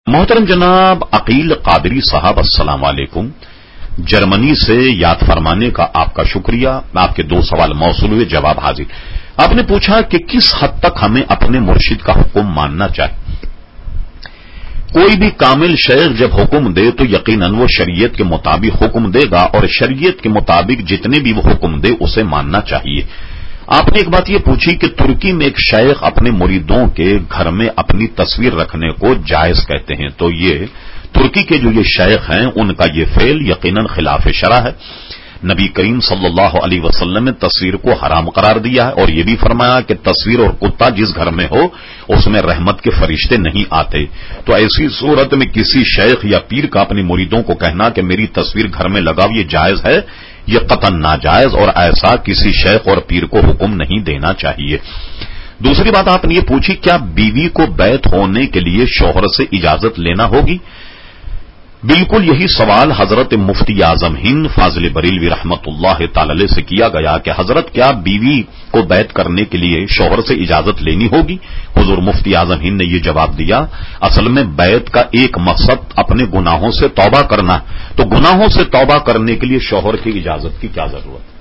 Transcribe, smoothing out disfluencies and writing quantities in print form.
محترم جناب عقیل قادری صاحب، السلام علیکم۔ جرمنی سے یاد فرمانے کا آپ کا شکریہ۔ آپ کے دو سوال موصول ہوئے، جواب حاضر۔ آپ نے پوچھا کہ کس حد تک ہمیں اپنے مرشد کا حکم ماننا چاہیے۔ کوئی بھی کامل شیخ جب حکم دے تو یقیناً وہ شریعت کے مطابق حکم دے گا، اور شریعت کے مطابق جتنے بھی وہ حکم دے اسے ماننا چاہیے۔ آپ نے ایک بات یہ پوچھی کہ ترکی میں ایک شیخ اپنے مریدوں کے گھر میں اپنی تصویر رکھنے کو جائز کہتے ہیں، تو یہ ترکی کے جو یہ شیخ ہیں ان کا یہ فعل یقیناً خلاف شرع ہے۔ نبی کریم صلی اللہ علیہ وسلم نے تصویر کو حرام قرار دیا ہے، اور یہ بھی فرمایا کہ تصویر اور کتا جس گھر میں ہو اس میں رحمت کے فرشتے نہیں آتے۔ تو ایسی صورت میں کسی شیخ یا پیر کا اپنے مریدوں کو کہنا کہ میری تصویر گھر میں لگاؤ یہ جائز ہے، یہ قطعاً ناجائز، اور ایسا کسی شیخ اور پیر کو حکم نہیں دینا چاہیے۔ دوسری بات آپ نے یہ پوچھی کیا بیوی کو بیت ہونے کے لیے شوہر سے اجازت لینا ہوگی؟ بالکل یہی سوال حضرت مفتی اعظم ہند فاضل بریلوی رحمت اللہ تعالی علیہ سے کیا گیا کہ حضرت کیا بیوی کو بیت کرنے کے لیے شوہر سے اجازت لینی ہوگی؟ حضور مفتی اعظم ہند نے یہ جواب دیا، اصل میں بیت کا ایک مقصد اپنے گناہوں سے توبہ کرنا، تو گناہوں سے توبہ کرنے کے لیے شوہر کی اجازت کی کیا ضرورت ہے؟